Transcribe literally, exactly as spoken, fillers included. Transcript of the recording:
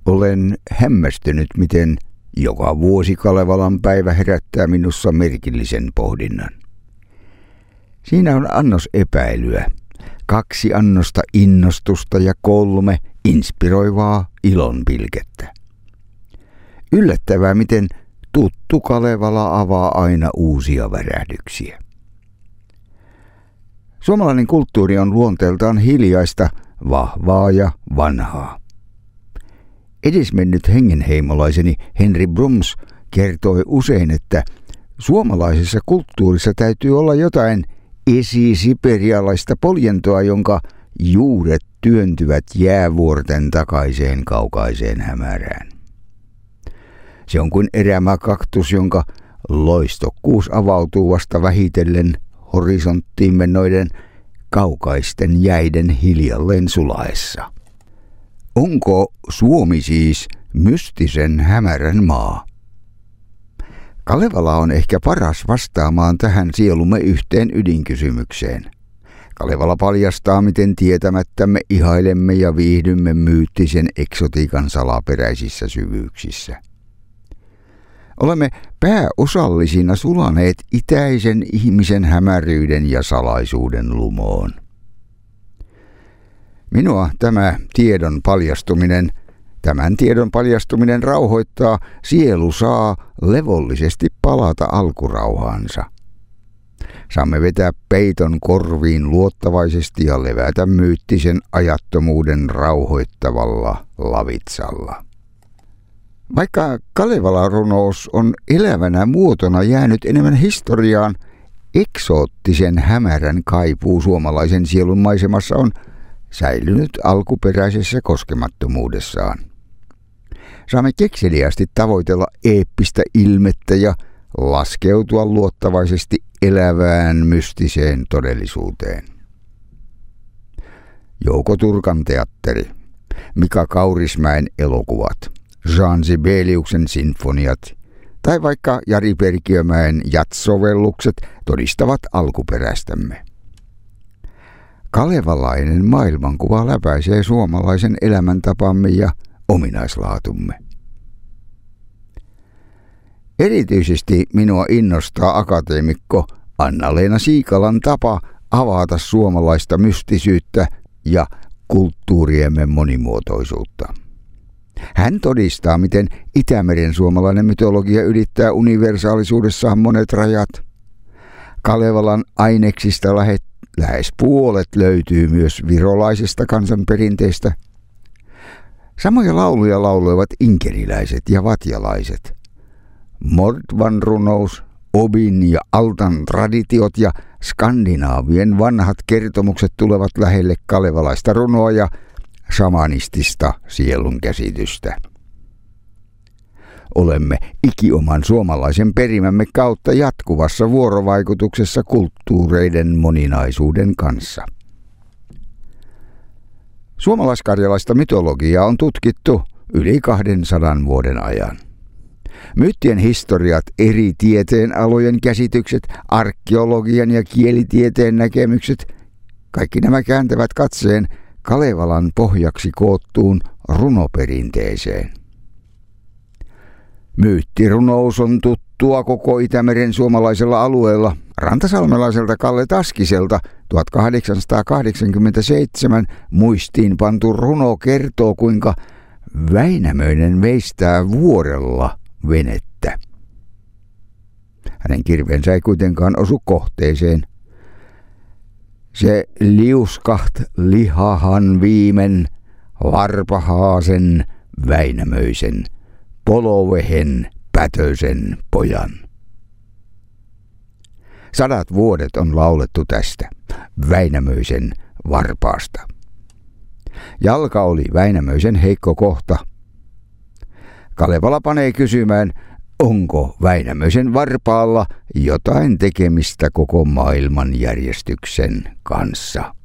Olen hämmästynyt, miten joka vuosi Kalevalan päivä herättää minussa merkillisen pohdinnan. Siinä on annos epäilyä, kaksi annosta innostusta ja kolme inspiroivaa ilonpilkettä. Yllättävää, miten tuttu Kalevala avaa aina uusia värähdyksiä. Suomalainen kulttuuri on luonteeltaan hiljaista, vahvaa ja vanhaa. Edesmennyt hengenheimolaiseni Henry Brums kertoi usein, että suomalaisessa kulttuurissa täytyy olla jotain esi-siperialaista poljentoa, jonka juuret työntyvät jäävuorten takaiseen kaukaiseen hämärään. Se on kuin erämä kaktus, jonka loistokkuus avautuu vasta vähitellen horisonttiimme noiden kaukaisten jäiden hiljalleen sulaessa. Onko Suomi siis mystisen hämärän maa? Kalevala on ehkä paras vastaamaan tähän sielumme yhteen ydinkysymykseen. Kalevala paljastaa, miten tietämättämme ihailemme ja viihdymme myyttisen eksotiikan salaperäisissä syvyyksissä. Olemme pääosallisina sulaneet itäisen ihmisen hämäryyden ja salaisuuden lumoon. Minua tämä tiedon paljastuminen, tämän tiedon paljastuminen rauhoittaa, sielu saa levollisesti palata alkurauhaansa. Saamme vetää peiton korviin luottavaisesti ja levätä myyttisen ajattomuuden rauhoittavalla lavitsalla. Vaikka Kalevala-runous on elävänä muotona jäänyt enemmän historiaan, eksoottisen hämärän kaipuu suomalaisen sielun maisemassa on säilynyt alkuperäisessä koskemattomuudessaan. Saamme kekseliästi tavoitella eeppistä ilmettä ja laskeutua luottavaisesti elävään mystiseen todellisuuteen. Jouko Turkan teatteri, Mika Kaurismäen elokuvat, Jean Sibeliuksen sinfoniat tai vaikka Jari Perkiömäen jatsovellukset todistavat alkuperäistämme. Kalevalainen maailmankuva läpäisee suomalaisen elämäntapamme ja ominaislaatumme. Erityisesti minua innostaa akateemikko Anna-Leena Siikalan tapa avata suomalaista mystisyyttä ja kulttuuriemme monimuotoisuutta. Hän todistaa, miten Itämeren suomalainen mytologia ylittää universaalisuudessaan monet rajat. Kalevalan aineksista lähet, lähes puolet löytyy myös virolaisesta kansanperinteestä. Samoja lauluja lauloivat inkeriläiset ja vatjalaiset. Mordvan runous, Obin ja Altan traditiot ja skandinaavien vanhat kertomukset tulevat lähelle kalevalaista runoa ja shamanistista sielun käsitystä. Olemme ikioman suomalaisen perimämme kautta jatkuvassa vuorovaikutuksessa kulttuureiden moninaisuuden kanssa. Suomalaiskarjalaista mytologiaa on tutkittu yli kahdensadan vuoden ajan. Myyttien historiat, eri tieteenalojen käsitykset, arkeologian ja kielitieteen näkemykset, kaikki nämä kääntävät katseen Kalevalan pohjaksi koottuun runoperinteeseen. Myyttirunous on tuttua koko Itämeren suomalaisella alueella. Rantasalmelaiselta Kalle Taskiselta tuhatkahdeksansataakahdeksankymmentäseitsemän muistiin pantu runo kertoo, kuinka Väinämöinen veistää vuorella venettä. Hänen kirveensä ei kuitenkaan osu kohteeseen. Se liuskaht lihahan viimen, varpahaasen Väinämöisen, polovehen pätösen pojan. Sadat vuodet on laulettu tästä, Väinämöisen varpaasta. Jalka oli Väinämöisen heikko kohta. Kalevala panee kysymään, onko Väinämöisen varpaalla jotain tekemistä koko maailmanjärjestyksen kanssa.